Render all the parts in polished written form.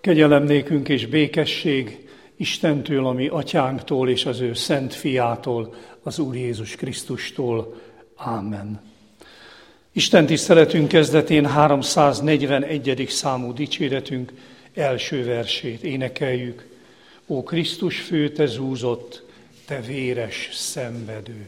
Kegyelem nékünk és békesség Istentől, a mi atyánktól és az ő szent fiától, az Úr Jézus Krisztustól. Ámen. Isten tiszteletünk kezdetén 341. számú dicséretünk első versét énekeljük. Ó Krisztus fő, te zúzott, te véres szenvedő.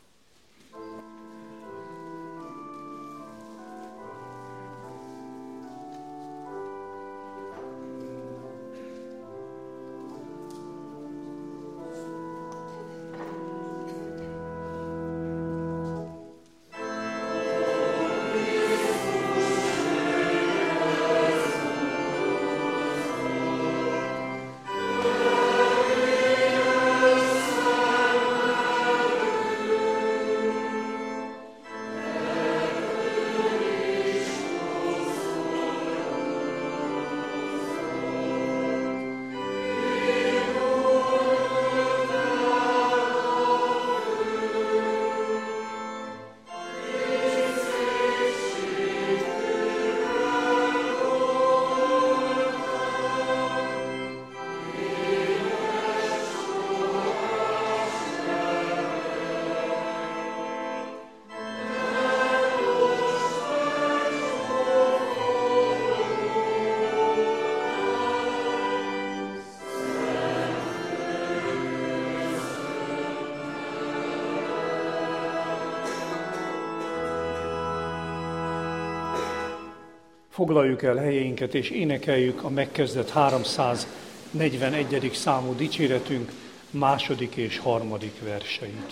Foglaljuk el helyénket és énekeljük a megkezdett 341. számú dicséretünk második és harmadik verseit.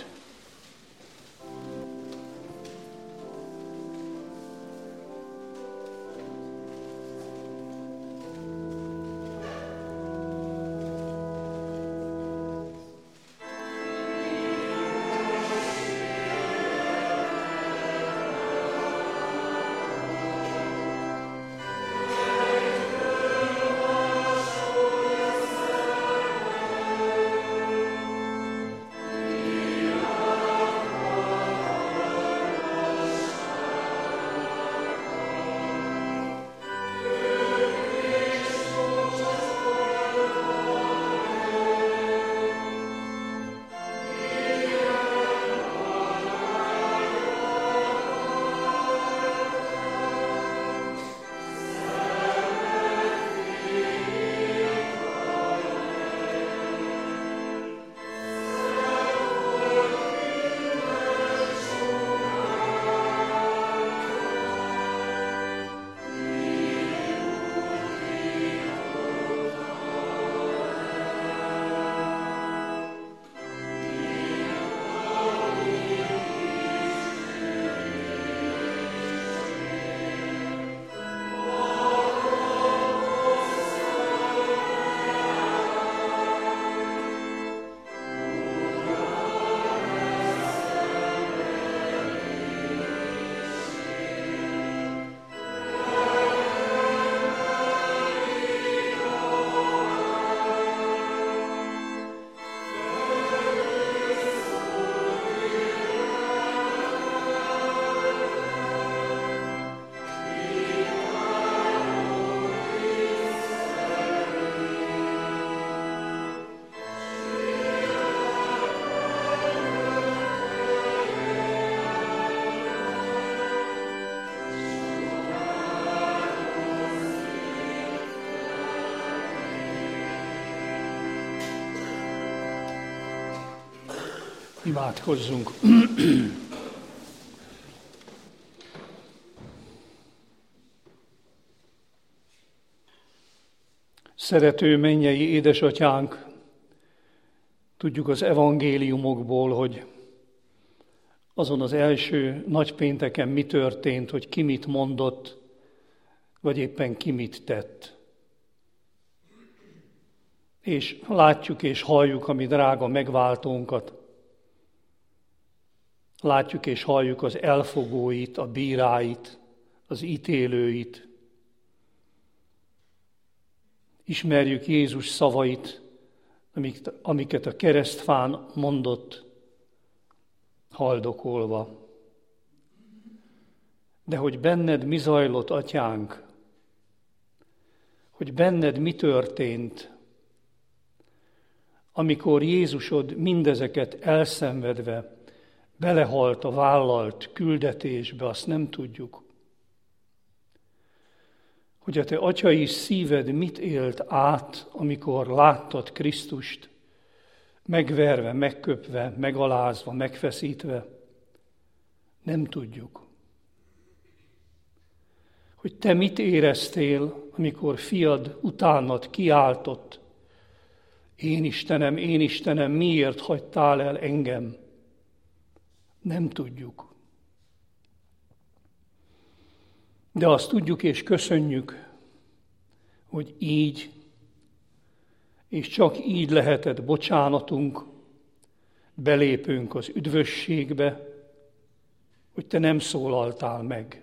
Imádkozzunk! Szerető mennyei édesatyánk, tudjuk az evangéliumokból, hogy azon az első nagypénteken mi történt, hogy ki mit mondott, vagy éppen ki mit tett. És látjuk és halljuk a mi drága megváltónkat, látjuk és halljuk az elfogóit, a bíráit, az ítélőit. Ismerjük Jézus szavait, amiket a keresztfán mondott, haldokolva. De hogy benned mi zajlott, atyánk, hogy benned mi történt, amikor Jézusod mindezeket elszenvedve belehalt a vállalt küldetésbe, azt nem tudjuk. Hogy a te atyai szíved mit élt át, amikor láttad Krisztust, megverve, megköpve, megalázva, megfeszítve, nem tudjuk. Hogy te mit éreztél, amikor fiad utánad kiáltott, én Istenem, miért hagytál el engem? Nem tudjuk. De azt tudjuk és köszönjük, hogy így, és csak így lehetett bocsánatunk, belépünk az üdvösségbe, hogy te nem szólaltál meg.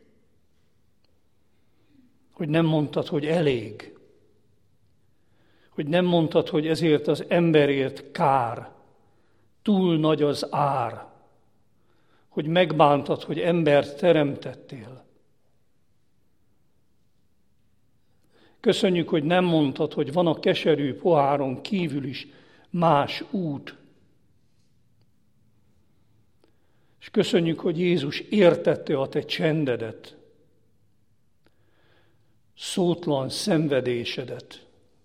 Hogy nem mondtad, hogy elég. Hogy nem mondtad, hogy ezért az emberért kár, túl nagy az ár. Hogy megbántad, hogy embert teremtettél. Köszönjük, hogy nem mondtad, hogy van a keserű poháron kívül is más út. És köszönjük, hogy Jézus értette a te csendedet, szótlan szenvedésedet,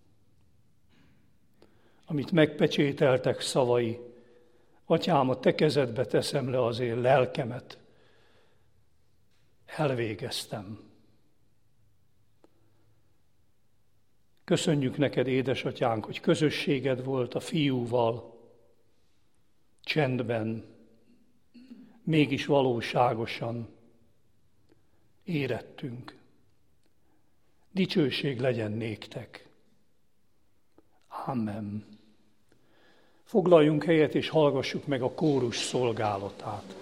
amit megpecsételtek szavai. Atyám, a te kezedbe teszem le az én lelkemet. Elvégeztem. Köszönjük neked, édesatyánk, hogy közösséged volt a fiúval, csendben, mégis valóságosan érettünk. Dicsőség legyen néktek. Amen. Foglaljunk helyet és hallgassuk meg a kórus szolgálatát.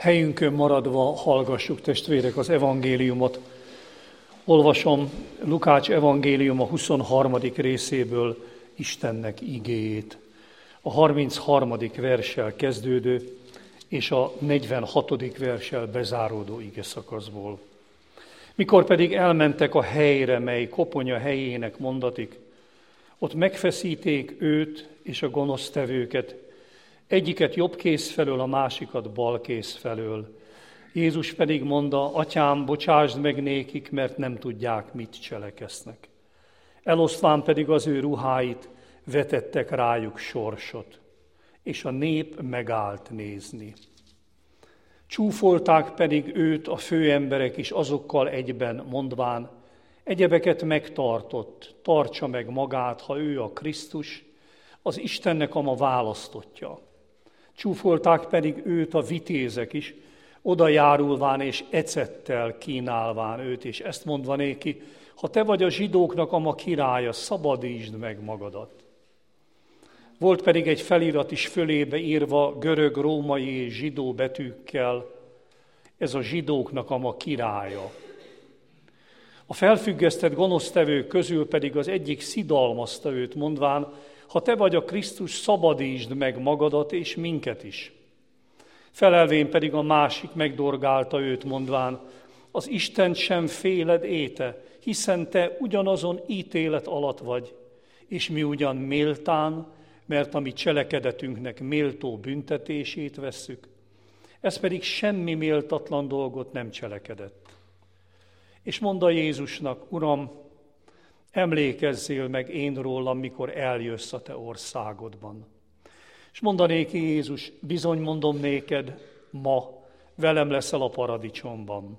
Helyünkön maradva hallgassuk, testvérek, az evangéliumot. Olvasom Lukács evangéliuma 23. részéből Istennek igéjét. A 33. verssel kezdődő és a 46. verssel bezáródó igeszakaszból. Mikor pedig elmentek a helyre, mely koponya helyének mondatik, ott megfeszíték őt és a gonosztevőket, egyiket jobb kéz felől, a másikat bal kéz felől. Jézus pedig mondta, Atyám, bocsásd meg nékik, mert nem tudják, mit cselekeznek. Elosztván pedig az ő ruháit, vetettek rájuk sorsot, és a nép megállt nézni. Csúfolták pedig őt a főemberek is azokkal egyben, mondván, egyebeket megtartott, tartsa meg magát, ha ő a Krisztus, az Istennek a ma választottja. Csúfolták pedig őt a vitézek is, oda járulván és ecettel kínálván őt, és ezt mondva néki, ha te vagy a zsidóknak a ma királya, szabadítsd meg magadat. Volt pedig egy felirat is fölébe írva görög, római és zsidó betűkkel, ez a zsidóknak a ma királya. A felfüggesztett gonosztevők közül pedig az egyik szidalmazta őt, mondván, ha te vagy a Krisztus, szabadítsd meg magadat és minket is. Felelvén pedig a másik megdorgálta őt, mondván, az Istent sem féled éte, hiszen te ugyanazon ítélet alatt vagy, és mi ugyan méltán, mert a mi cselekedetünknek méltó büntetését vesszük, ez pedig semmi méltatlan dolgot nem cselekedett. És mondta Jézusnak, Uram, emlékezzél meg én rólam, mikor eljössz a te országodban. És mondanéki Jézus, bizony mondom néked, ma velem leszel a paradicsomban.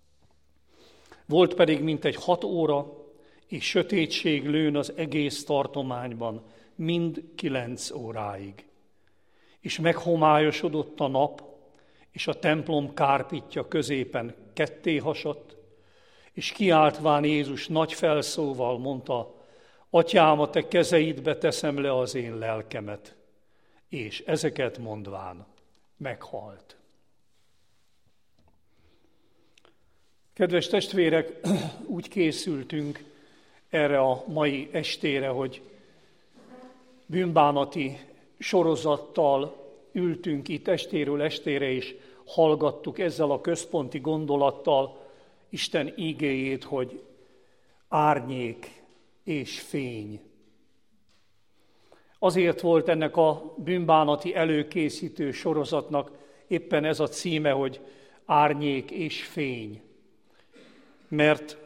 Volt pedig mintegy 6 óra, és sötétség lőn az egész tartományban, mind 9 óráig. És meghomályosodott a nap, és a templom kárpitja középen ketté hasadt, és kiáltván Jézus nagy felszóval mondta, Atyám, a te kezeidbe teszem le az én lelkemet. És ezeket mondván meghalt. Kedves testvérek, úgy készültünk erre a mai estére, hogy bűnbánati sorozattal ültünk itt estéről estére, és hallgattuk ezzel a központi gondolattal Isten ígéjét, hogy árnyék és fény. Azért volt ennek a bűnbánati előkészítő sorozatnak éppen ez a címe, hogy árnyék és fény. Mert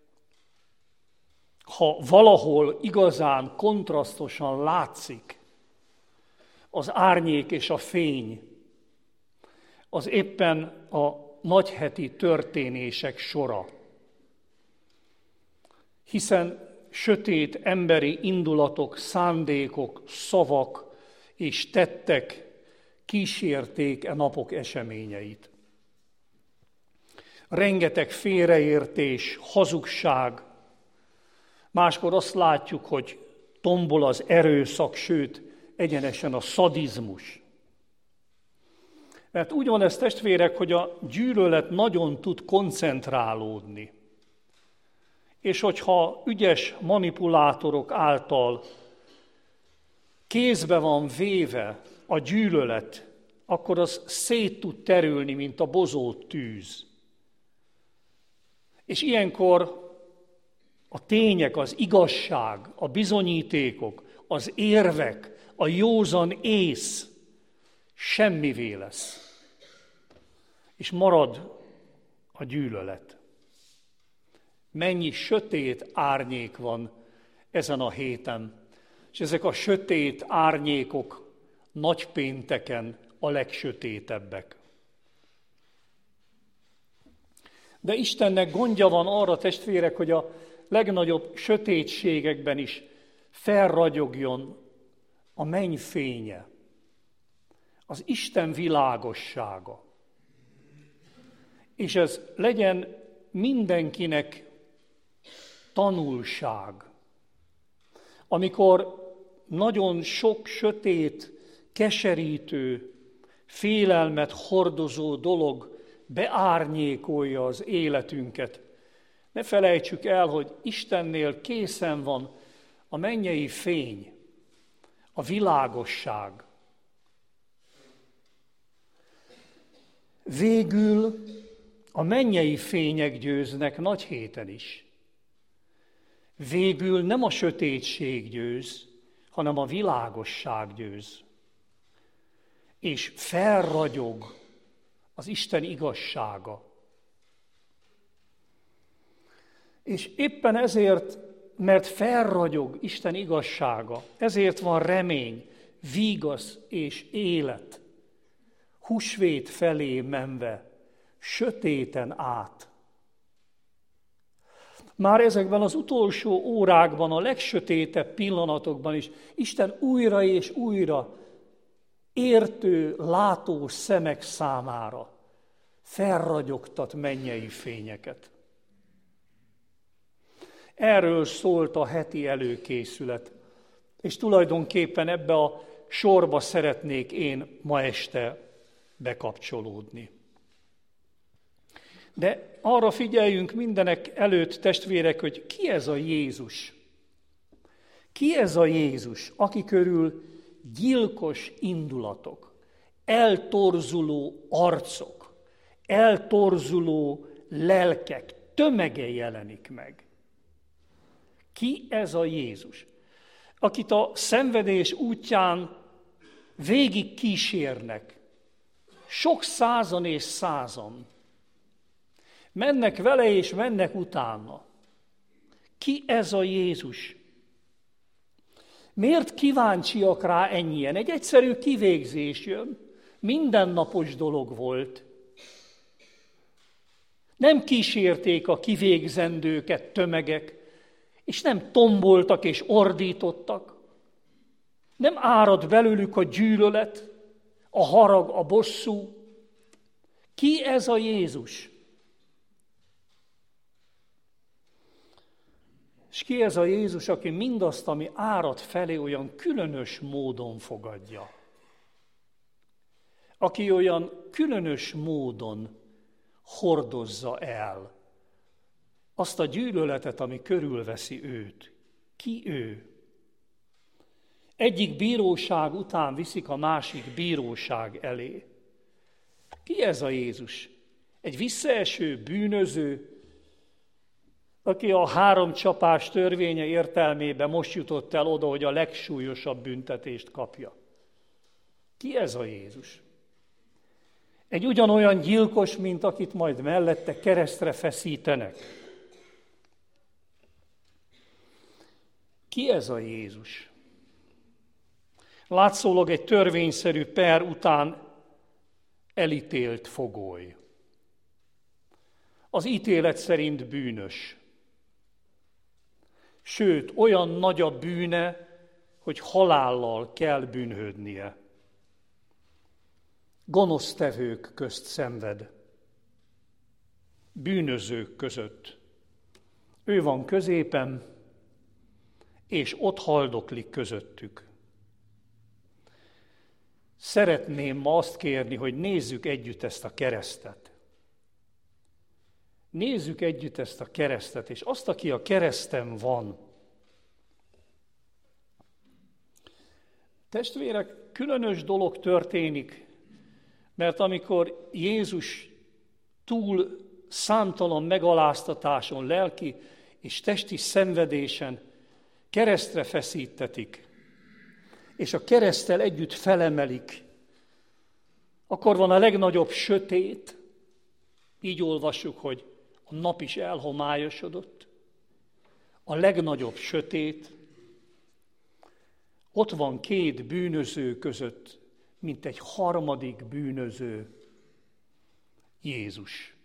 ha valahol igazán kontrasztosan látszik az árnyék és a fény, az éppen a nagyheti történések sora. Hiszen sötét emberi indulatok, szándékok, szavak és tettek kísérték e napok eseményeit. Rengeteg félreértés, hazugság, máskor azt látjuk, hogy tombol az erőszak, sőt, egyenesen a szadizmus. Mert úgy van ez, testvérek, hogy a gyűlölet nagyon tud koncentrálódni. És hogyha ügyes manipulátorok által kézbe van véve a gyűlölet, akkor az szét tud terülni, mint a bozót tűz. És ilyenkor a tények, az igazság, a bizonyítékok, az érvek, a józan ész semmivé lesz. És marad a gyűlölet. Mennyi sötét árnyék van ezen a héten, és ezek a sötét árnyékok nagypénteken a legsötétebbek. De Istennek gondja van arra, testvérek, hogy a legnagyobb sötétségekben is felragyogjon a menny fénye, az Isten világossága. És ez legyen mindenkinek tanulság. Amikor nagyon sok sötét, keserítő, félelmet hordozó dolog beárnyékolja az életünket. Ne felejtsük el, hogy Istennél készen van a mennyei fény, a világosság. Végül a mennyei fények győznek nagy héten is. Végül nem a sötétség győz, hanem a világosság győz. És felragyog az Isten igazsága. És éppen ezért, mert felragyog Isten igazsága, ezért van remény, vígasz és élet, húsvét felé menve, sötéten át. Már ezekben az utolsó órákban, a legsötétebb pillanatokban is Isten újra és újra értő, látó szemek számára felragyogtat mennyei fényeket. Erről szólt a heti előkészület, és tulajdonképpen ebbe a sorba szeretnék én ma este bekapcsolódni. De arra figyeljünk mindenek előtt, testvérek, hogy ki ez a Jézus? Ki ez a Jézus, aki körül gyilkos indulatok, eltorzuló arcok, eltorzuló lelkek tömege jelenik meg? Ki ez a Jézus, akit a szenvedés útján végig kísérnek, sok százan és százan, mennek vele és mennek utána? Ki ez a Jézus? Miért kíváncsiak rá ennyien? Egy egyszerű kivégzés jön, mindennapos dolog volt. Nem kísérték a kivégzendőket tömegek, és nem tomboltak és ordítottak. Nem árad belőlük a gyűlölet, a harag, a bosszú. Ki ez a Jézus? És ki ez a Jézus, aki mindazt, ami árad felé, olyan különös módon fogadja? Aki olyan különös módon hordozza el azt a gyűlöletet, ami körülveszi őt. Ki ő? Egyik bíróság után viszik a másik bíróság elé. Ki ez a Jézus? Egy visszaeső bűnöző, aki a 3 csapás törvénye értelmében most jutott el oda, hogy a legsúlyosabb büntetést kapja. Ki ez a Jézus? Egy ugyanolyan gyilkos, mint akit majd mellette keresztre feszítenek. Ki ez a Jézus? Látszólag egy törvényszerű per után elítélt fogoly. Az ítélet szerint bűnös. Sőt, olyan nagy a bűne, hogy halállal kell bűnhődnie. Gonosztevők közt szenved. Bűnözők között. Ő van középen, és ott haldoklik közöttük. Szeretném ma azt kérni, hogy nézzük együtt ezt a keresztet. Nézzük együtt ezt a keresztet, és azt, aki a kereszten van. Testvérek, különös dolog történik, mert amikor Jézus túl számtalan megaláztatáson, lelki és testi szenvedésen keresztre feszítetik, és a kereszttel együtt felemelik, akkor van a legnagyobb sötét, így olvassuk, hogy a nap is elhomályosodott, a legnagyobb sötét, ott van 2 bűnöző között, mint egy harmadik bűnöző, Jézus.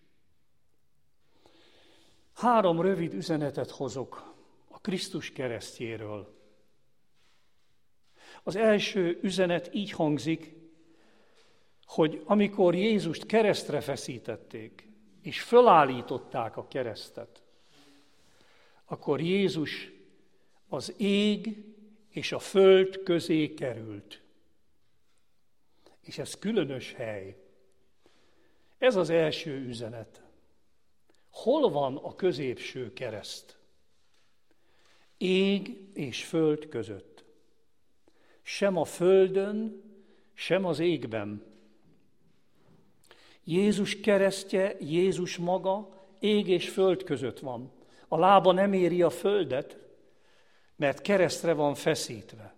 3 rövid üzenetet hozok a Krisztus keresztjéről. Az első üzenet így hangzik, hogy amikor Jézust keresztre feszítették, és fölállították a keresztet, akkor Jézus az ég és a föld közé került. És ez különös hely. Ez az első üzenet. Hol van a középső kereszt? Ég és föld között. Sem a földön, sem az égben. Jézus keresztje, Jézus maga ég és föld között van. A lába nem éri a földet, mert keresztre van feszítve.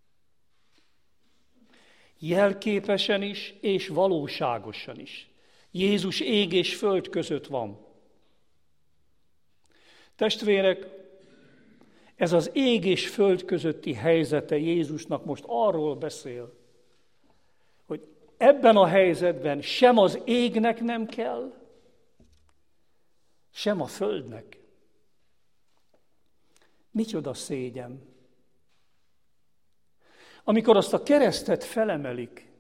Jelképesen is és valóságosan is. Jézus ég és föld között van. Testvérek, ez az ég és föld közötti helyzete Jézusnak most arról beszél, hogy ebben a helyzetben sem az égnek nem kell, sem a földnek. Micsoda szégyen! Amikor azt a keresztet felemelik,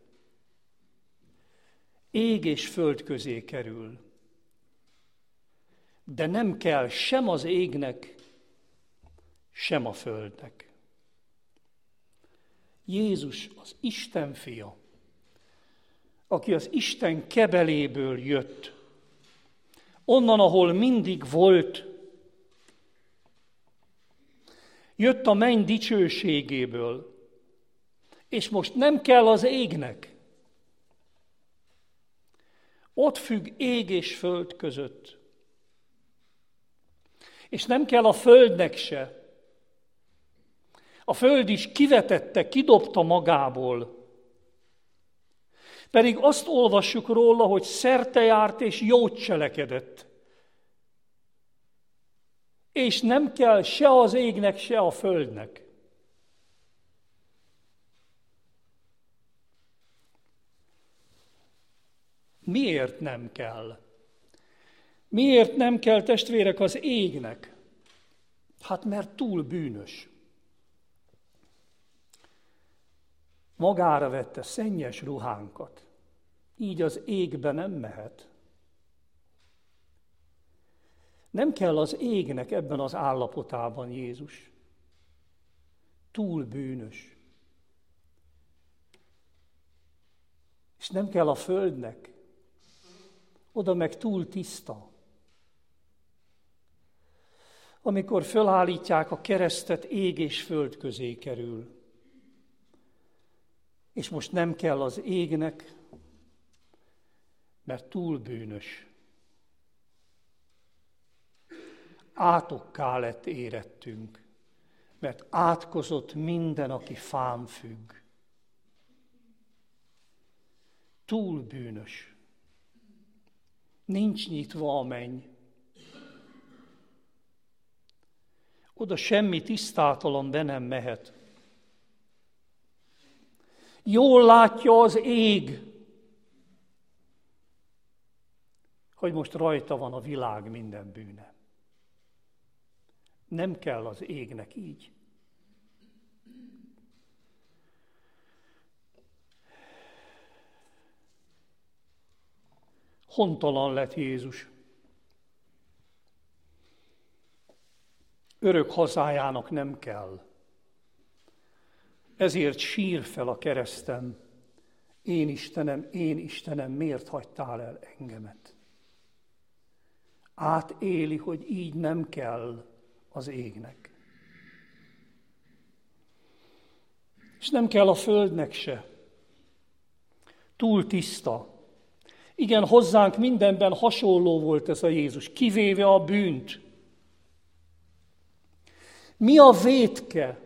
ég és föld közé kerül, de nem kell sem az égnek, sem a földnek. Jézus az Isten fia, aki az Isten kebeléből jött, onnan, ahol mindig volt, jött a menny dicsőségéből, és most nem kell az égnek. Ott függ ég és föld között. És nem kell a földnek se. A föld is kivetette, kidobta magából. Pedig azt olvassuk róla, hogy szertejárt és jót cselekedett. És nem kell se az égnek, se a földnek. Miért nem kell? Miért nem kell, testvérek, az égnek? Hát mert túl bűnös. Magára vette szennyes ruhánkat. Így az égbe nem mehet. Nem kell az égnek ebben az állapotában Jézus. Túl bűnös. És nem kell a földnek. Oda meg túl tiszta. Amikor fölállítják a keresztet, ég és föld közé kerül. És most nem kell az égnek, mert túl bűnös. Átokká lett érettünk, mert átkozott minden, aki fán függ. Túl bűnös. Nincs nyitva a menny. Oda semmi tisztátalan be nem mehet. Jól látja az ég, hogy most rajta van a világ minden bűne. Nem kell az égnek így. Hontalan lett Jézus. Örök hazájának nem kell. Ezért sír fel a kereszten. Én Istenem, miért hagytál el engemet? Átéli, hogy így nem kell az égnek. És nem kell a földnek se. Túl tiszta. Igen, hozzánk mindenben hasonló volt ez a Jézus, kivéve a bűnt. Mi a vétke?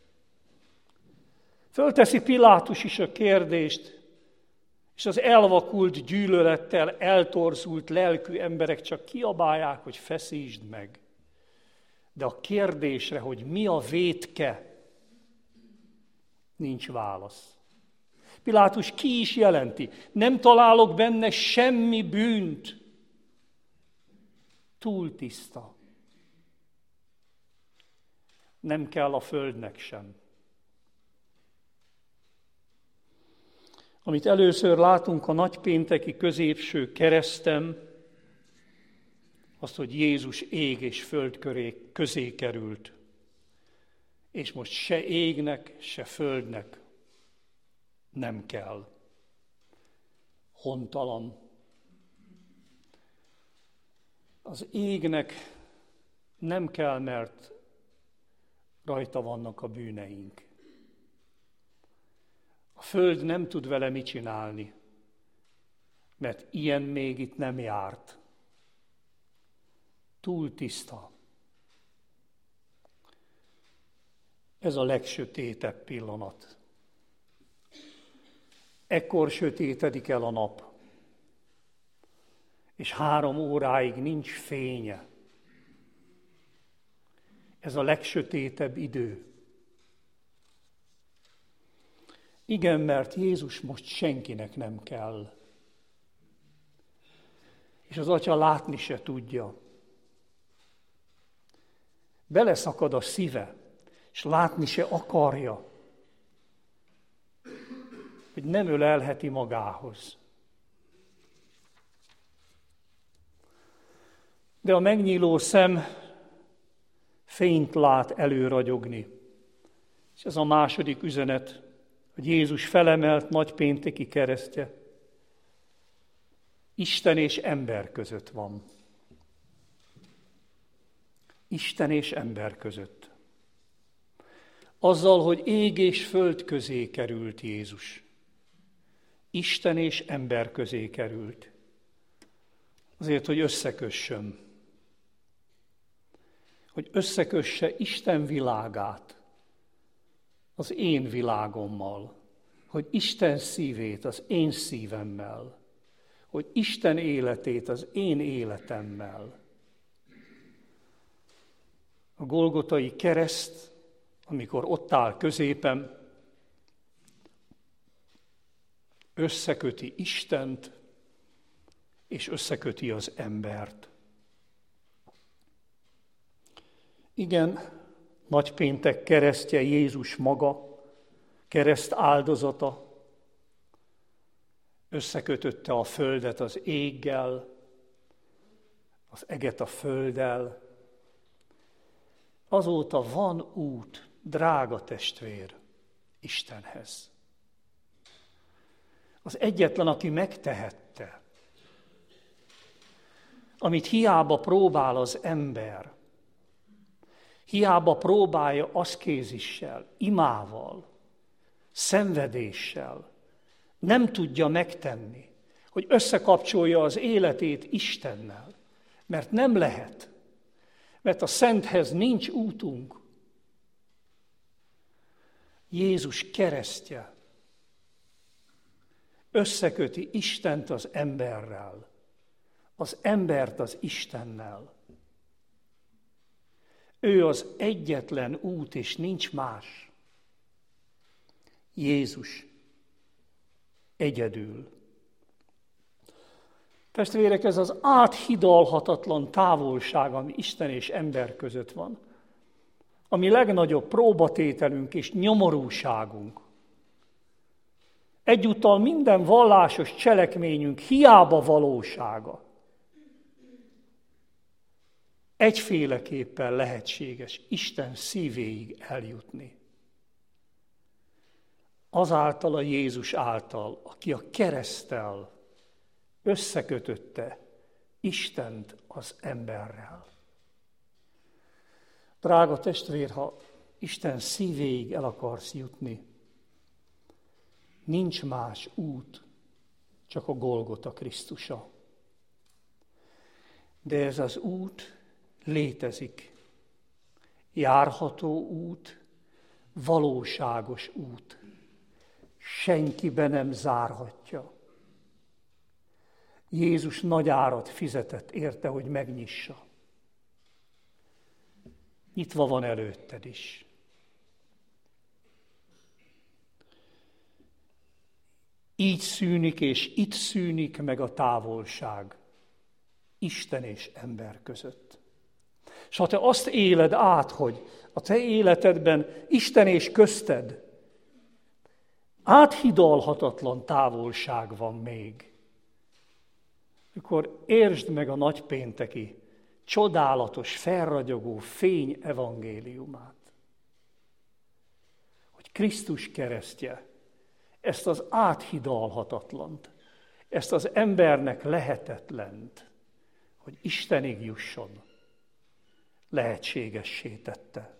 Fölteszi Pilátus is a kérdést, és az elvakult gyűlölettel eltorzult lelkű emberek csak kiabálják, hogy feszítsd meg. De a kérdésre, hogy mi a vétke, nincs válasz. Pilátus ki is jelenti, nem találok benne semmi bűnt. Túl tiszta. Nem kell a földnek sem. Amit először látunk a nagypénteki középső kereszten, azt, hogy Jézus ég és föld közé került. És most se égnek, se földnek nem kell. hontalan. Az égnek nem kell, mert rajta vannak a bűneink. A föld nem tud vele mit csinálni, mert ilyen még itt nem járt. Túl tiszta. Ez a legsötétebb pillanat. Ekkor sötétedik el a nap, és 3 óráig nincs fénye. Ez a legsötétebb idő. Igen, mert Jézus most senkinek nem kell. És az Atya látni se tudja. Beleszakad a szíve, és látni se akarja, hogy nem ölelheti magához. De a megnyíló szem fényt lát előragyogni. És ez a második üzenet, hogy Jézus felemelt nagypénteki keresztje Isten és ember között van. Isten és ember között. Azzal, hogy ég és föld közé került Jézus. Isten és ember közé került. Azért, hogy összekössön. Hogy összekösse Isten világát az én világommal. Hogy Isten szívét az én szívemmel. Hogy Isten életét az én életemmel. A Golgotai kereszt, amikor ott áll középen, összeköti Istent, és összeköti az embert. Igen, nagypéntek keresztje Jézus maga, kereszt áldozata, összekötötte a földet az éggel, az eget a földdel. Azóta van út, drága testvér, Istenhez. Az egyetlen, aki megtehette, amit hiába próbál az ember, hiába próbálja aszkézissel, imával, szenvedéssel, nem tudja megtenni, hogy összekapcsolja az életét Istennel, mert nem lehet, mert a Szenthez nincs útunk. Jézus keresztje összeköti Istent az emberrel, az embert az Istennel. Ő az egyetlen út, és nincs más. Jézus egyedül. Testvérek, ez az áthidalhatatlan távolság, ami Isten és ember között van, ami legnagyobb próbatételünk és nyomorúságunk. Egyúttal minden vallásos cselekményünk hiába valósága. Egyféleképpen lehetséges Isten szívéig eljutni. Azáltal a Jézus által, aki a kereszttel összekötötte Istent az emberrel. Drága testvér, ha Isten szívéig el akarsz jutni, nincs más út, csak a Golgota Krisztusa. De ez az út létezik. Járható út, valóságos út. Senki be nem zárhatja. Jézus nagy árat fizetett érte, hogy megnyissa. Nyitva van előtted is. Így szűnik és itt szűnik meg a távolság Isten és ember között. És ha te azt éled át, hogy a te életedben Isten és közted áthidalhatatlan távolság van még, akkor értsd meg a nagypénteki csodálatos, felragyogó fény evangéliumát. Hogy Krisztus keresztje ezt az áthidalhatatlant ezt az embernek lehetetlent, hogy Istenig jusson, lehetségessé tette.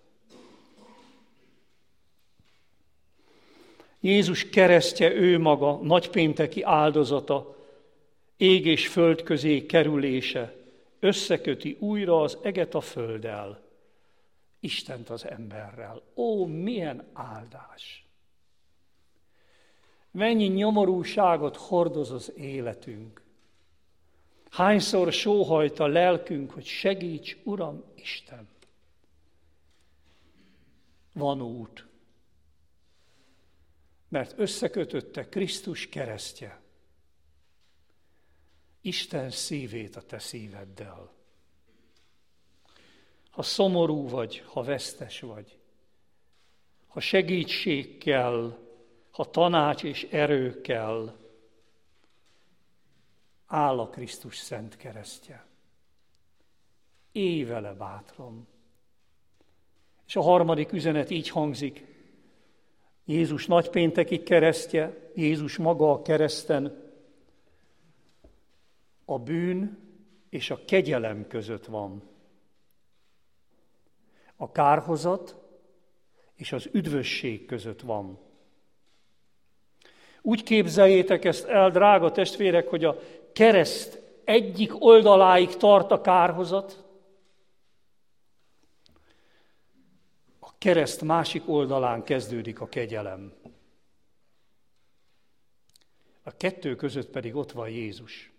Jézus keresztje, ő maga, nagypénteki áldozata, ég és föld közé kerülése összeköti újra az eget a földdel, Istent az emberrel. Ó, milyen áldás! Mennyi nyomorúságot hordoz az életünk. Hányszor sóhajt a lelkünk, hogy segíts, Uram, Isten. Van út, mert összekötötte Krisztus keresztje Isten szívét a te szíveddel. Ha szomorú vagy, ha vesztes vagy, ha segítség kell, ha tanács és erő kell, áll a Krisztus szent keresztje. Élj vele bátran. És a harmadik üzenet így hangzik. Jézus nagypénteki keresztje, Jézus maga a kereszten a bűn és a kegyelem között van. A kárhozat és az üdvösség között van. Úgy képzeljétek ezt el, drága testvérek, hogy a kereszt egyik oldaláig tart a kárhozat, a kereszt másik oldalán kezdődik a kegyelem. A kettő között pedig ott van Jézus.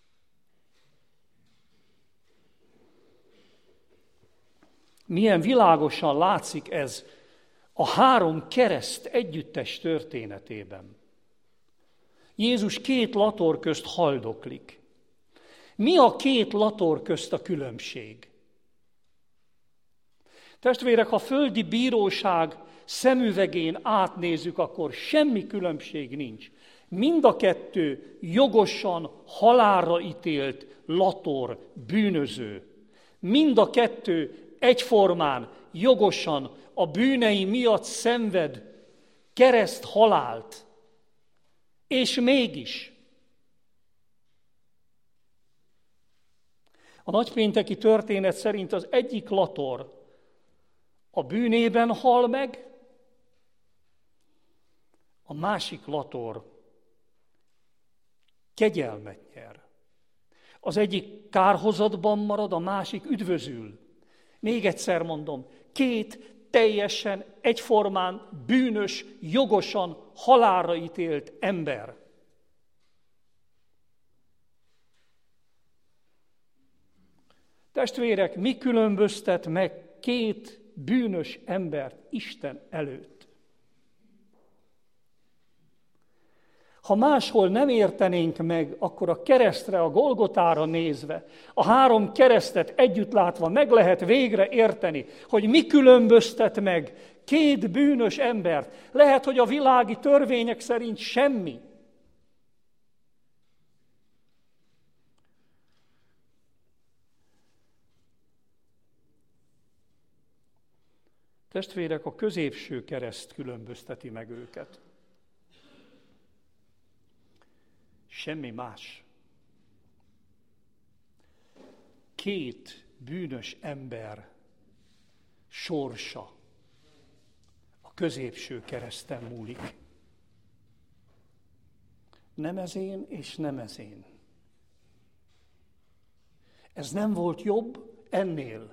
Milyen világosan látszik ez a három kereszt együttes történetében. Jézus két lator közt haldoklik. Mi a két lator közt a különbség? Testvérek, ha földi bíróság szemüvegén átnézzük, akkor semmi különbség nincs. Mind a kettő jogosan halálra ítélt lator, bűnöző. Mind a kettő egyformán, jogosan a bűnei miatt szenved kereszt halált. És mégis a nagypénteki történet szerint az egyik lator a bűnében hal meg, a másik lator kegyelmet nyer. Az egyik kárhozatban marad, a másik üdvözül. Még egyszer mondom, két teljesen egyformán bűnös, jogosan halálra ítélt ember. Testvérek, mi különböztet meg két bűnös embert Isten előtt? Ha máshol nem értenénk meg, akkor a keresztre, a Golgotára nézve, a három keresztet együtt látva meg lehet végre érteni, hogy mi különböztet meg két bűnös embert. Lehet, hogy a világi törvények szerint semmi. Testvérek, a középső kereszt különbözteti meg őket. Semmi más. Két bűnös ember sorsa a középső kereszten múlik. Nem ezén és nem ezén. Ez nem volt jobb ennél.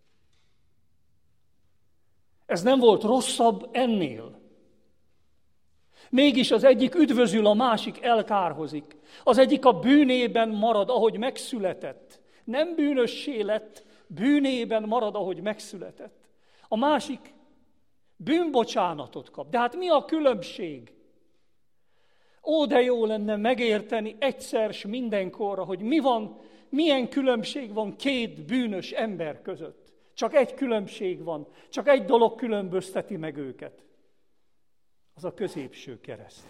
Ez nem volt rosszabb ennél. Mégis az egyik üdvözül, a másik elkárhozik. Az egyik a bűnében marad, ahogy megszületett. Nem bűnössé lett, bűnében marad, ahogy megszületett. A másik bűnbocsánatot kap. De hát mi a különbség? Ó, de jó lenne megérteni egyszer s mindenkorra, hogy milyen különbség van két bűnös ember között. Csak egy különbség van, csak egy dolog különbözteti meg őket. Az a középső kereszt.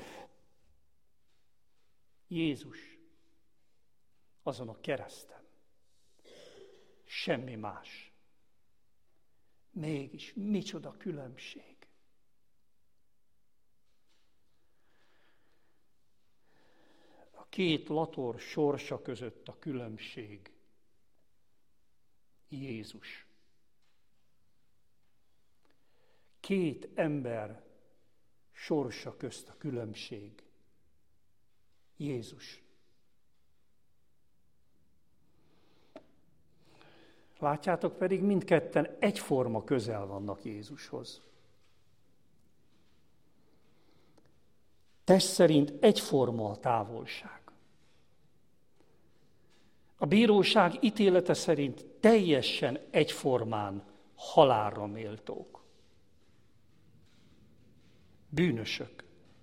Jézus azon a kereszten. Semmi más. Mégis micsoda különbség. A két lator sorsa között a különbség. Jézus. Két ember sorsa közt a különbség. Jézus. Látjátok, pedig mindketten egyforma közel vannak Jézushoz. Test szerint egyforma a távolság. A bíróság ítélete szerint teljesen egyformán halálra méltók. Bűnösök.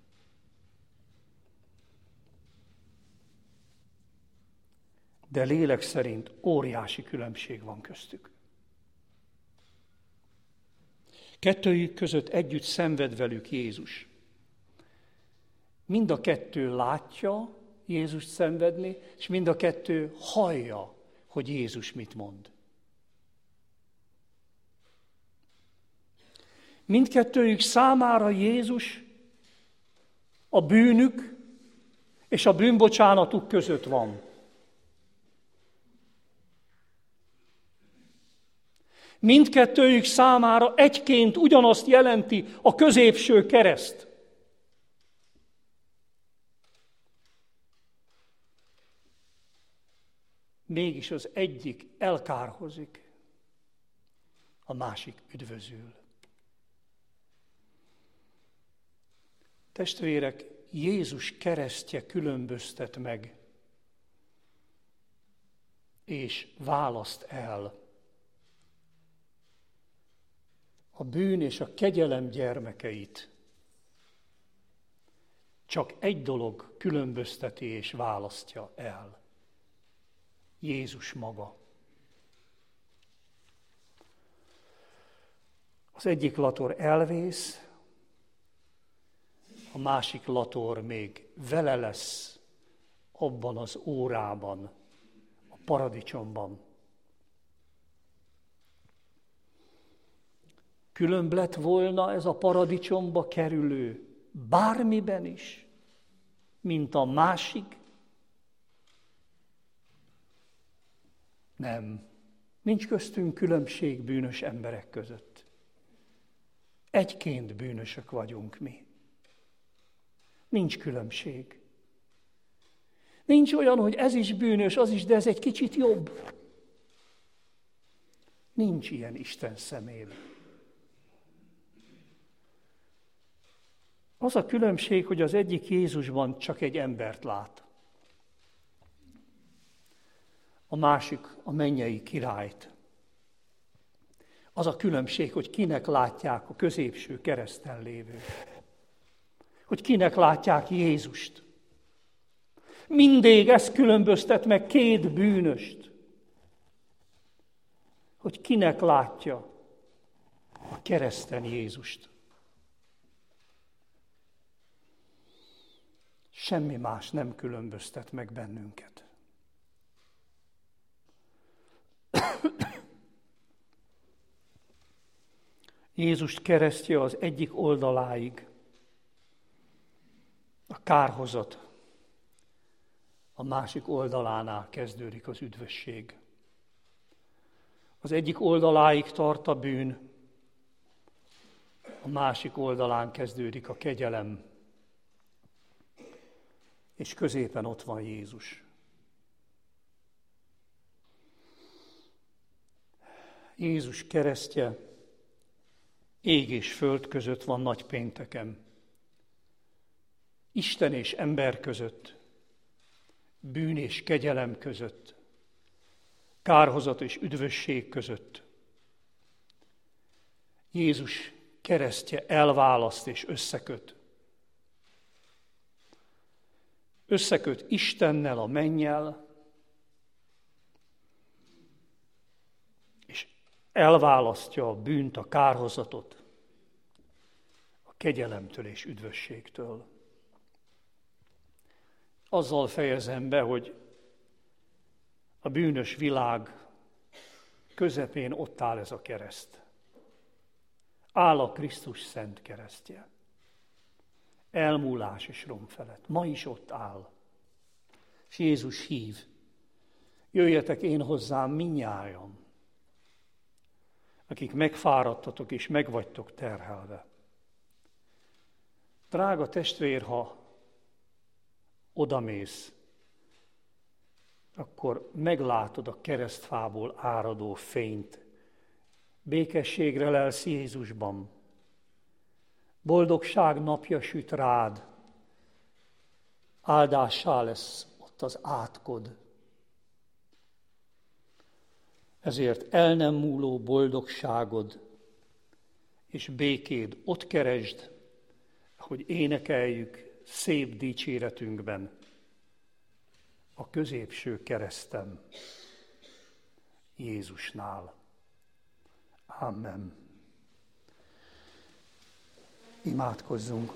De lélek szerint óriási különbség van köztük. Kettőjük között együtt szenved velük Jézus. Mind a kettő látja Jézust szenvedni, és mind a kettő hallja, hogy Jézus mit mond. Mindkettőjük számára Jézus a bűnük és a bűnbocsánatuk között van. Mindkettőjük számára egyként ugyanazt jelenti a középső kereszt. Mégis az egyik elkárhozik, a másik üdvözül. Testvérek, Jézus keresztje különböztet meg, és választ el. A bűn és a kegyelem gyermekeit csak egy dolog különbözteti és választja el. Jézus maga. Az egyik lator elvész, a másik lator még vele lesz abban az órában, a paradicsomban. Különb lett volna ez a paradicsomba kerülő bármiben is, mint a másik? Nem. Nincs köztünk különbség bűnös emberek között. Egyként bűnösök vagyunk mi. Nincs különbség. Nincs olyan, hogy ez is bűnös, az is, de ez egy kicsit jobb. Nincs ilyen Isten szemében. Az a különbség, hogy az egyik Jézusban csak egy embert lát. A másik a mennyei királyt. Az a különbség, hogy kinek látják a középső kereszten lévő. Hogy kinek látják Jézust. Mindig ez különböztet meg két bűnöst. Hogy kinek látja a kereszten Jézust. Semmi más nem különböztet meg bennünket. Jézust keresztje az egyik oldaláig a kárhozat, a másik oldalánál kezdődik az üdvösség. Az egyik oldaláig tart a bűn, a másik oldalán kezdődik a kegyelem, és középen ott van Jézus. Jézus keresztje ég és föld között van nagypénteken. Isten és ember között, bűn és kegyelem között, kárhozat és üdvösség között. Jézus keresztje elválaszt és összeköt. Összeköt Istennel, a mennyel, és elválasztja a bűnt, a kárhozatot a kegyelemtől és üdvösségtől. Azzal fejezem be, hogy a bűnös világ közepén ott áll ez a kereszt. Áll a Krisztus szent keresztje. Elmúlás és rom felett. Ma is ott áll. És Jézus hív, jöjjetek én hozzám mindnyájan, akik megfáradtatok és megvagytok terhelve. Drága testvér, ha odamész, akkor meglátod a keresztfából áradó fényt. Békességre lelsz Jézusban. Boldogság napja süt rád. Áldássá lesz ott az átkod. Ezért el nem múló boldogságod és békéd ott keresd, hogy énekeljük szép dicséretünkben a középső kereszten, Jézusnál. Amen. Imádkozzunk.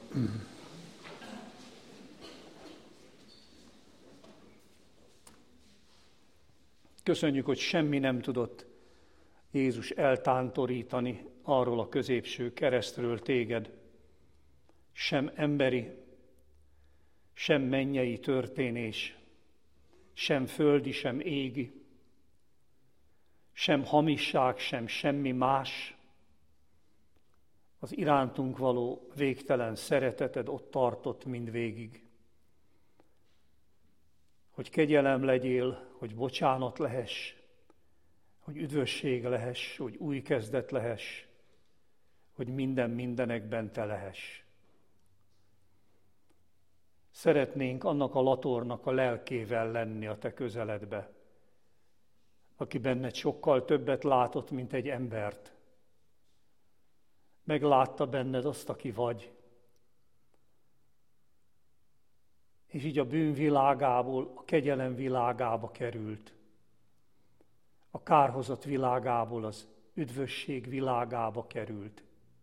Köszönjük, hogy semmi nem tudott Jézus eltántorítani arról a középső keresztről téged. Sem emberi, sem mennyei történés, sem földi, sem égi, sem hamisság, sem semmi más. Az irántunk való végtelen szereteted ott tartott mindvégig. Hogy kegyelem legyél, hogy bocsánat lehess, hogy üdvösség lehess, hogy új kezdet lehess, hogy minden mindenekben te lehess. Szeretnénk annak a latornak a lelkével lenni a te közeledbe, aki benned sokkal többet látott, mint egy embert. Meglátta benned azt, aki vagy. És így a bűn világából a kegyelem világába került. A kárhozat világából az üdvösség világába került.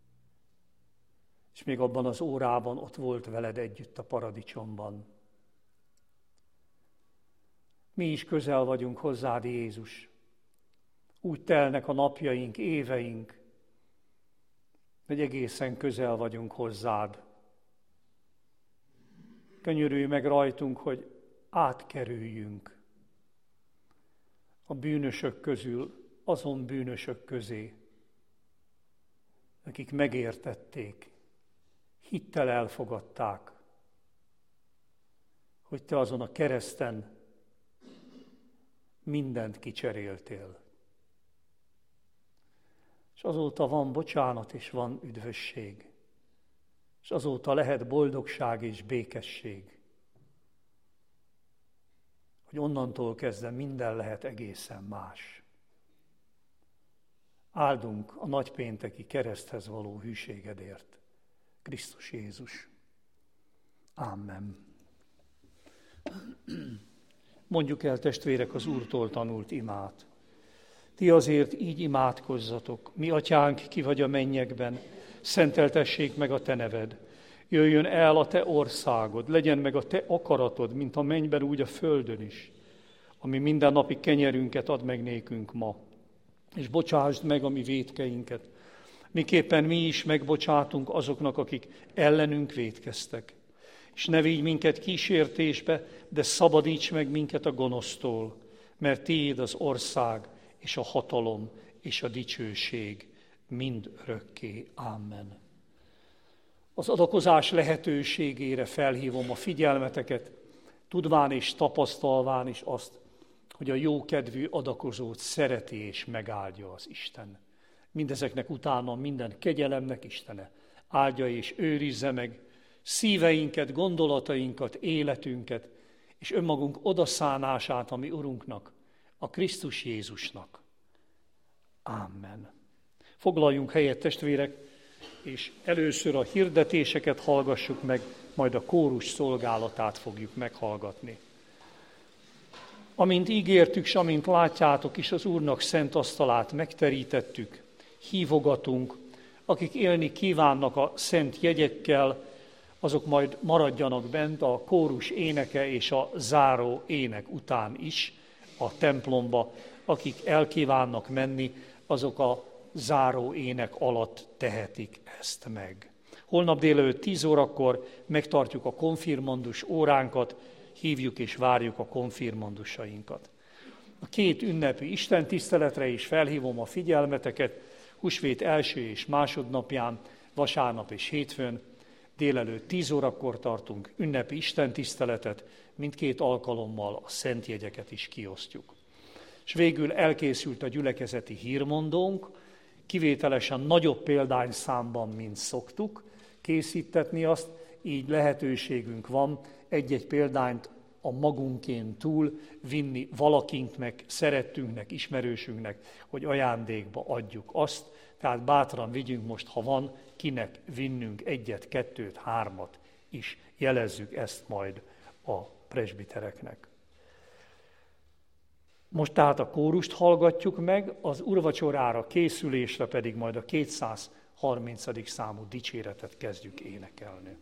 És még abban az órában ott volt veled együtt a paradicsomban. Mi is közel vagyunk hozzád, Jézus. Úgy telnek a napjaink, éveink, hogy egészen közel vagyunk hozzád. Könyörülj meg rajtunk, hogy átkerüljünk a bűnösök közül azon bűnösök közé, akik megértették, hittel elfogadták, hogy te azon a kereszten mindent kicseréltél. És azóta van bocsánat és van üdvösség. És azóta lehet boldogság és békesség. Hogy onnantól kezdve minden lehet egészen más. Áldunk a nagypénteki kereszthez való hűségedért. Krisztus Jézus. Amen. Mondjuk el, testvérek, az Úrtól tanult imát. Ti azért így imádkozzatok, mi atyánk, ki vagy a mennyekben, szenteltessék meg a te neved. Jöjjön el a te országod, legyen meg a te akaratod, mint a mennyben, úgy a földön is. Ami mindennapi kenyerünket add meg nékünk ma, és bocsásd meg a mi vétkeinket, miképpen mi is megbocsátunk azoknak, akik ellenünk vétkeztek. És ne vigy minket kísértésbe, de szabadíts meg minket a gonosztól, mert tiéd az ország, és a hatalom, és a dicsőség mind örökké. Amen. Az adakozás lehetőségére felhívom a figyelmeteket, tudván és tapasztalván is azt, hogy a jókedvű adakozót szereti és megáldja az Isten. Mindezeknek utána minden kegyelemnek Istene áldja és őrizze meg szíveinket, gondolatainkat, életünket, és önmagunk odaszánását a mi Urunknak, a Krisztus Jézusnak. Amen. Foglaljunk helyet, testvérek, és először a hirdetéseket hallgassuk meg, majd a kórus szolgálatát fogjuk meghallgatni. Amint ígértük, s amint látjátok is, az Úrnak szent asztalát megterítettük, hívogatunk, akik élni kívánnak a szent jegyekkel, azok majd maradjanak bent a kórus éneke és a záró ének után is a templomba, akik elkívánnak menni, azok a záró ének alatt tehetik ezt meg. Holnap délelőtt 10 órakor megtartjuk a konfirmandus óránkat, hívjuk és várjuk a konfirmandusainkat. A két ünnepi istentiszteletre is felhívom a figyelmeteket, húsvét első és másodnapján, vasárnap és hétfőn, délelőtt 10 órakor tartunk ünnepi istentiszteletet, mindkét alkalommal a szentjegyeket is kiosztjuk. És végül elkészült a gyülekezeti hírmondónk, kivételesen nagyobb példányszámban, mint szoktuk készítetni azt, így lehetőségünk van egy-egy példányt a magunkén túl vinni valakinknek, szerettünknek, ismerősünknek, hogy ajándékba adjuk azt. Tehát bátran vigyünk most, ha van, kinek vinnünk egyet, kettőt, hármat is. Jelezzük ezt majd a presbitereknek. Most tehát a kórust hallgatjuk meg, az úrvacsorára készülésre pedig majd a 230. számú dicséretet kezdjük énekelni.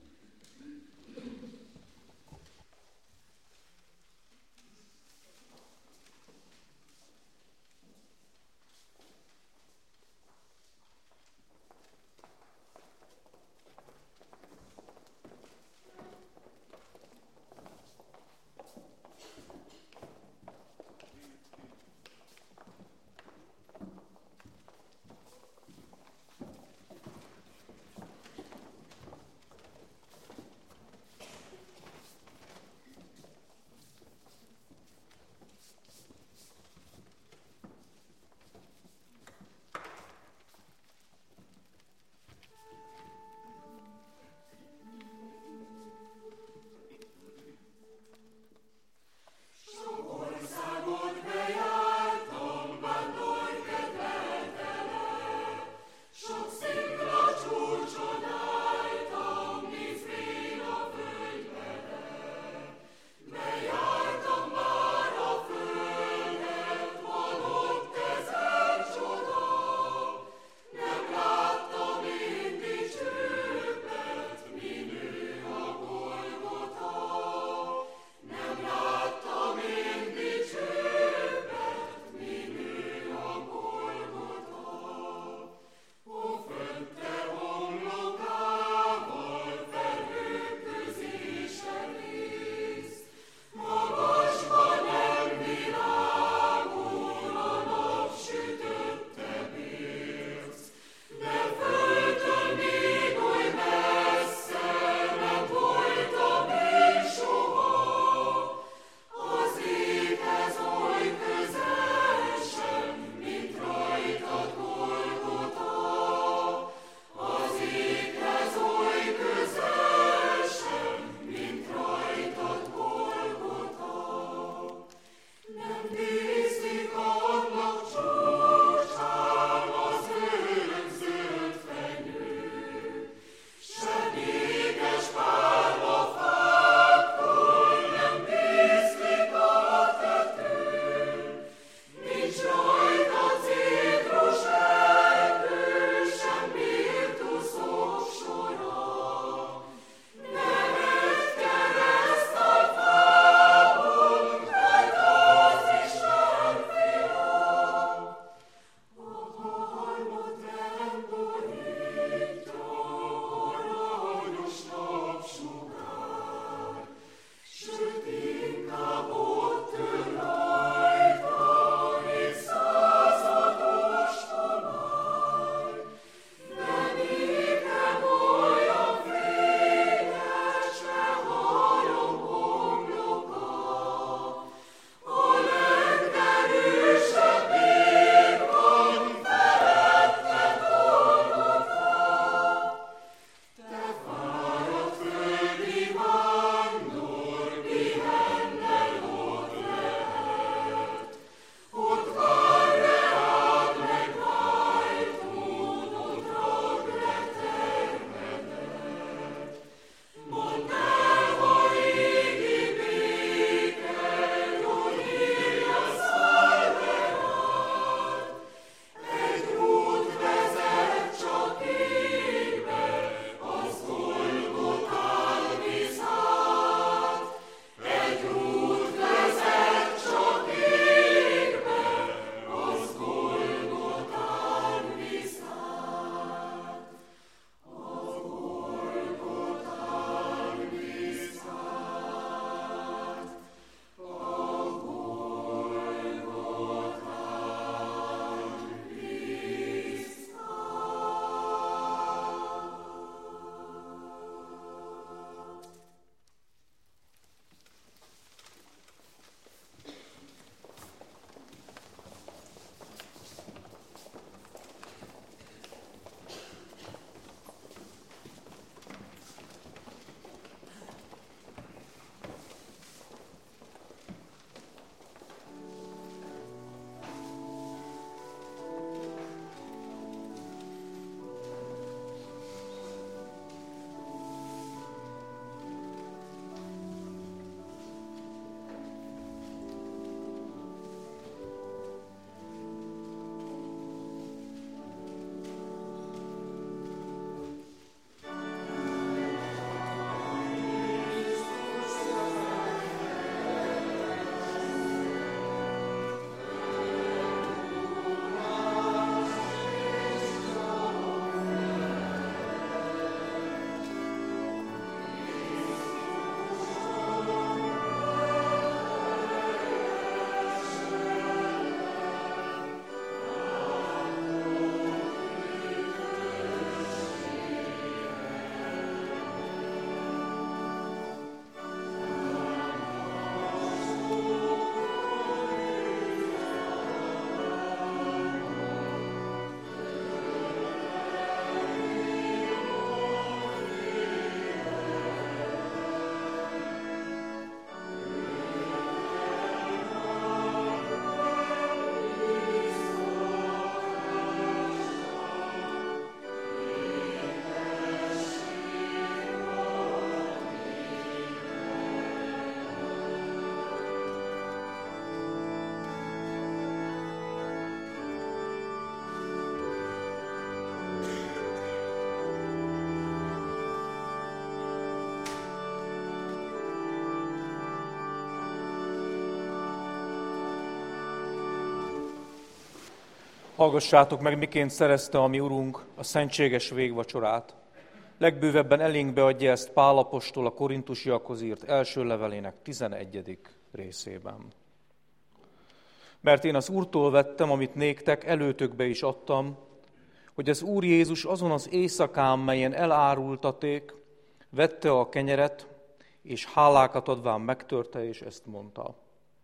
Hallgassátok meg, miként szerezte a mi Urunk a szentséges végvacsorát. Legbővebben elénk beadja ezt Pál apostol a Korintusiakhoz írt első levelének 11. részében. Mert én az Úrtól vettem, amit néktek előtökbe is adtam, hogy az Úr Jézus azon az éjszakán, melyen elárultaték, vette a kenyeret, és hálákat adván megtörte, és ezt mondta.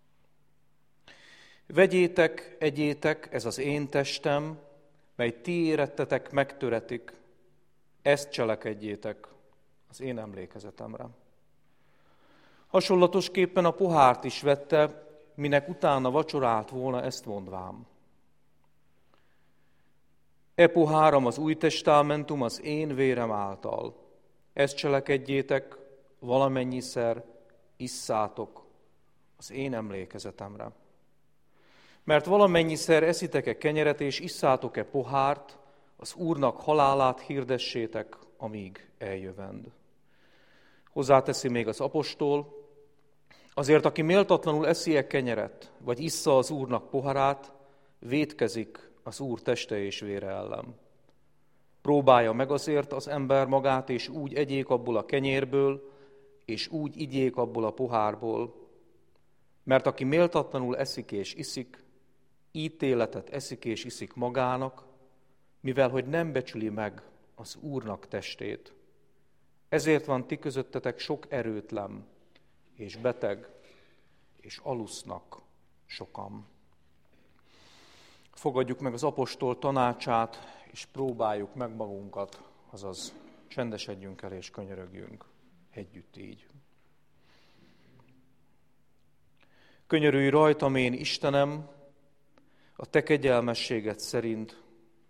Vegyétek, egyétek, ez az én testem, mely ti érettetek megtöretik, ezt cselekedjétek az én emlékezetemre. Hasonlatosképpen a pohárt is vette, minek utána vacsorált volna, ezt mondvám. E poháram az új testamentum az én vérem által. Ezt cselekedjétek, valamennyiszer isszátok az én emlékezetemre. Mert valamennyiszer eszitek-e kenyeret és isszátok-e pohárt, az Úrnak halálát hirdessétek, amíg eljövend. Hozzáteszi még az apostol, azért, aki méltatlanul eszi-e kenyeret, vagy issza az Úrnak poharát, vétkezik az Úr teste és vére ellen. Próbálja meg azért az ember magát, és úgy egyék abból a kenyérből, és úgy igyék abból a pohárból, mert aki méltatlanul eszik és iszik, ítéletet eszik és iszik magának, mivel hogy nem becsüli meg az Úrnak testét. Ezért van ti közöttetek sok erőtlen, és beteg, és alusznak sokan. Fogadjuk meg az apostol tanácsát, és próbáljuk meg magunkat, azaz csendesedjünk el és könyörögjünk együtt így. Könyörülj rajtam én, Istenem, a te kegyelmességed szerint,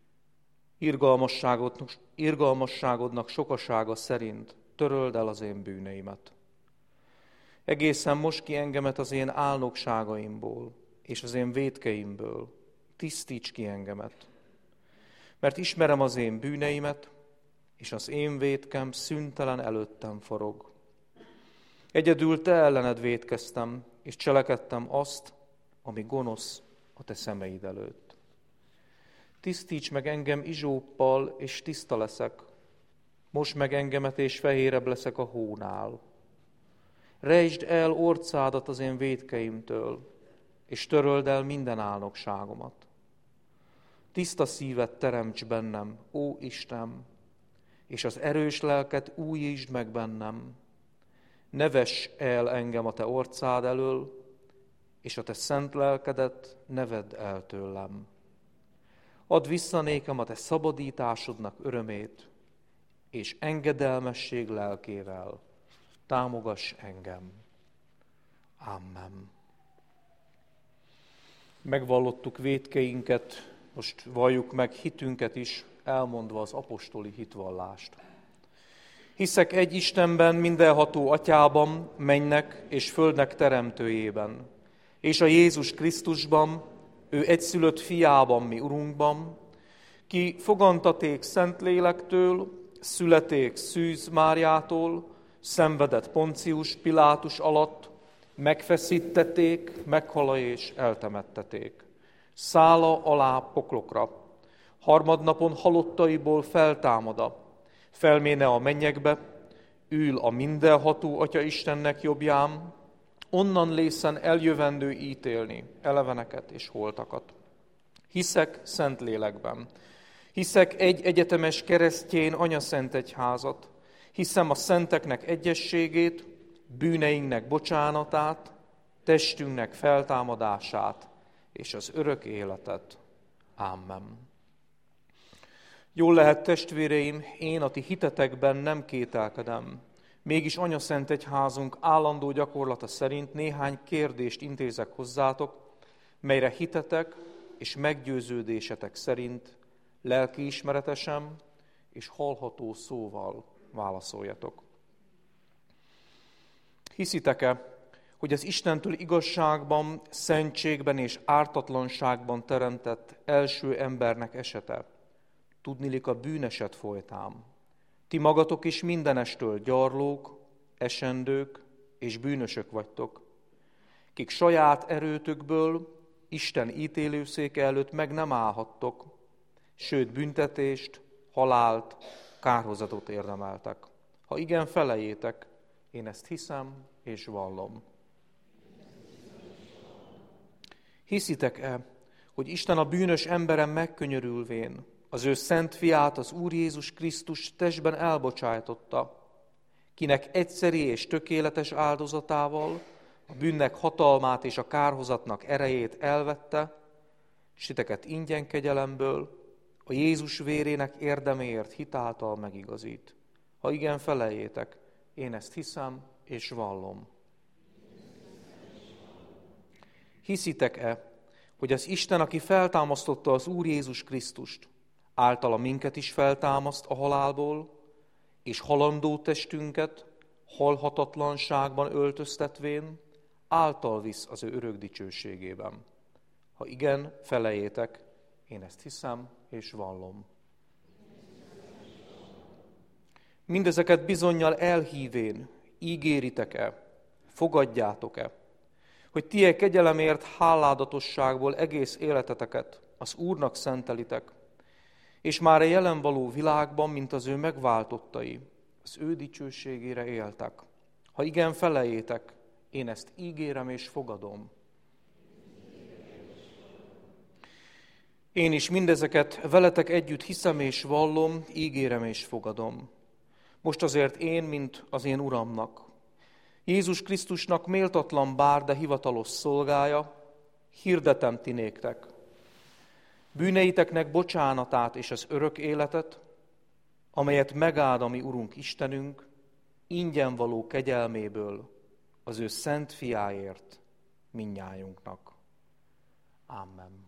irgalmasságodnak sokasága szerint töröld el az én bűneimet. Egészen most ki engemet az én álnokságaimból és az én vétkeimből, tisztíts ki engemet. Mert ismerem az én bűneimet, és az én vétkem szüntelen előttem forog. Egyedül te ellened vétkeztem, és cselekedtem azt, ami gonosz a te szemeid előtt. Tisztíts meg engem izsóppal, és tiszta leszek. Mosd meg engemet, és fehérebb leszek a hónál. Rejtsd el orcádat az én vétkeimtől, és töröld el minden álnokságomat. Tiszta szívet teremts bennem, ó Isten, és az erős lelket újítsd meg bennem. Ne vess el engem a te orcád elől, és a te szent lelkedet ne vedd el tőlem. Add vissza nékem a te szabadításodnak örömét, és engedelmesség lelkével támogass engem. Amen. Megvallottuk vétkeinket, most valljuk meg hitünket is, elmondva az apostoli hitvallást. Hiszek egy Istenben, mindenható Atyában, mennynek és földnek teremtőjében, és a Jézus Krisztusban, ő egyszülött fiában, mi Urunkban, ki fogantaték Szentlélektől, születék Szűz Máriától, szenvedett Poncius Pilátus alatt, megfeszítették, meghala és eltemetteték. Szála alá poklokra, harmadnapon halottaiból feltámada, felméne a mennyekbe, ül a mindenható Atya Istennek jobbján, onnan lészen eljövendő ítélni eleveneket és holtakat. Hiszek Szentlélekben, hiszek egy egyetemes keresztjén anyaszent egyházat, hiszem a szenteknek egyességét, bűneinknek bocsánatát, testünknek feltámadását és az örök életet. Amen. Jól lehet, testvéreim, én a ti hitetekben nem kételkedem. Mégis anyaszent egyházunk állandó gyakorlata szerint néhány kérdést intézek hozzátok, melyre hitetek és meggyőződésetek szerint lelkiismeretesen és hallható szóval válaszoljatok. Hiszitek-e, hogy az Istentől igazságban, szentségben és ártatlanságban teremtett első embernek esete? Tudniillik a bűneset folytán. Ti magatok is mindenestől gyarlók, esendők és bűnösök vagytok, kik saját erőtökből Isten ítélőszéke előtt meg nem állhattok, sőt büntetést, halált, kárhozatot érdemeltek. Ha igen, felejétek, én ezt hiszem és vallom. Hiszitek-e, hogy Isten a bűnös emberen megkönyörülvén az ő szent fiát, az Úr Jézus Krisztus testben elbocsájtotta, kinek egyszeri és tökéletes áldozatával a bűnnek hatalmát és a kárhozatnak erejét elvette, s titeket ingyen kegyelemből a Jézus vérének érdeméért hitáltal megigazít. Ha igen, feleljétek, én ezt hiszem és vallom. Hiszitek-e, hogy az Isten, aki feltámasztotta az Úr Jézus Krisztust, általa minket is feltámaszt a halálból, és halandó testünket halhatatlanságban öltöztetvén, által visz az ő örök dicsőségében. Ha igen, feleljétek, én ezt hiszem és vallom. Mindezeket bizonnyal elhívén ígéritek-e, fogadjátok-e, hogy ti kegyelemért háládatosságból egész életeteket az Úrnak szentelitek, és már a jelen való világban, mint az ő megváltottai, az ő dicsőségére éltek. Ha igen, feleljétek, én ezt ígérem és fogadom. Én is mindezeket veletek együtt hiszem és vallom, ígérem és fogadom. Most azért én, mint az én Uramnak, Jézus Krisztusnak méltatlan bár, de hivatalos szolgája, hirdetem ti néktek. Bűneiteknek bocsánatát és az örök életet, amelyet megáld a mi Urunk Istenünk, ingyen való kegyelméből, az ő szent fiáért mindnyájunknak. Amen.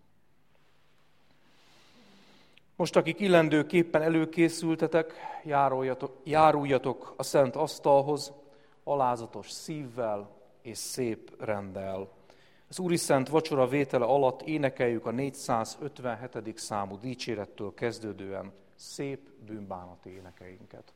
Most, akik illendőképpen előkészültetek, járuljatok a szent asztalhoz, alázatos szívvel és szép renddel. Az Úri Szent Vacsora vétele alatt énekeljük a 457. számú dicsérettől kezdődően szép bűnbánati énekeinket.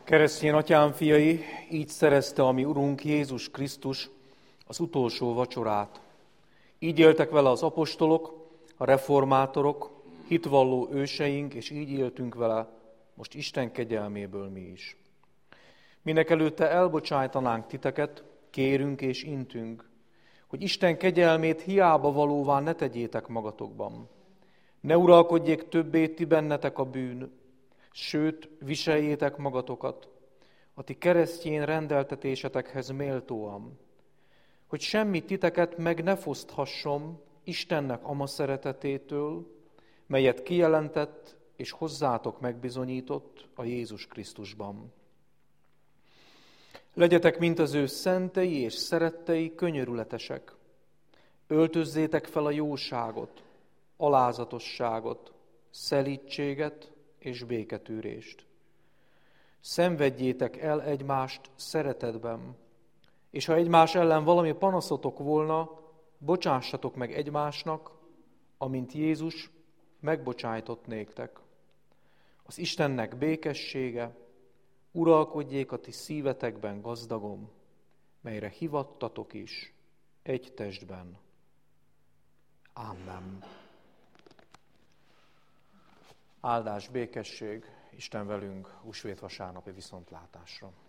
Keresztény atyám fiai, így szerezte a mi Urunk Jézus Krisztus az utolsó vacsorát. Így éltek vele az apostolok, a reformátorok, hitvalló őseink, és így éltünk vele most Isten kegyelméből mi is. Mindenekelőtte elbocsájtanánk titeket, kérünk és intünk, hogy Isten kegyelmét hiába valóvá ne tegyétek magatokban. Ne uralkodjék többé ti bennetek a bűn, sőt, viseljétek magatokat a ti keresztény rendeltetésetekhez méltóan, hogy semmi titeket meg ne foszthasson Istennek ama szeretetétől, melyet kijelentett és hozzátok megbizonyított a Jézus Krisztusban. Legyetek, mint az ő szentei és szerettei, könyörületesek. Öltözzétek fel a jóságot, alázatosságot, szelídséget és béketűrést. Szenvedjétek el egymást szeretetben, és ha egymás ellen valami panaszotok volna, bocsássatok meg egymásnak, amint Jézus megbocsájtott néktek. Az Istennek békessége uralkodjék a ti szívetekben gazdagon, melyre hivattatok is egy testben. Amen. Áldás, békesség, Isten velünk húsvét vasárnapi viszontlátásra.